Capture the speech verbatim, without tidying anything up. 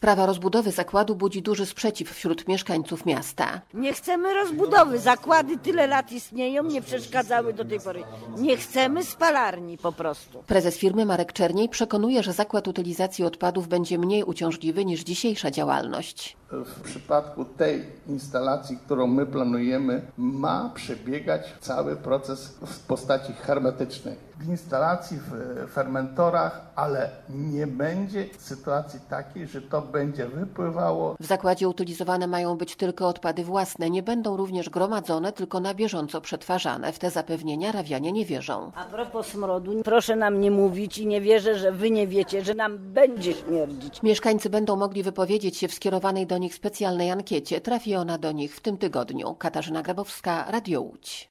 Sprawa rozbudowy zakładu budzi duży sprzeciw wśród mieszkańców miasta. Nie chcemy rozbudowy. Zakłady tyle lat istnieją, nie przeszkadzały do tej pory. Nie chcemy spalarni po prostu. Prezes firmy Marek Czerniej przekonuje, że zakład utylizacji odpadów będzie mniej uciążliwy niż dzisiejsza działalność. W przypadku tej instalacji, którą my planujemy, ma przebiegać cały proces w postaci hermetycznej. W instalacji, w fermentorach, ale nie będzie sytuacji takiej, że to będzie wypływało. W zakładzie utylizowane mają być tylko odpady własne, nie będą również gromadzone, tylko na bieżąco przetwarzane. W te zapewnienia Rawianie nie wierzą. A propos smrodu, proszę nam nie mówić i nie wierzę, że wy nie wiecie, że nam będzie śmierdzić. Mieszkańcy będą mogli wypowiedzieć się w skierowanej do nich specjalnej ankiecie. Trafi ona do nich w tym tygodniu. Katarzyna Grabowska, Radio Łódź.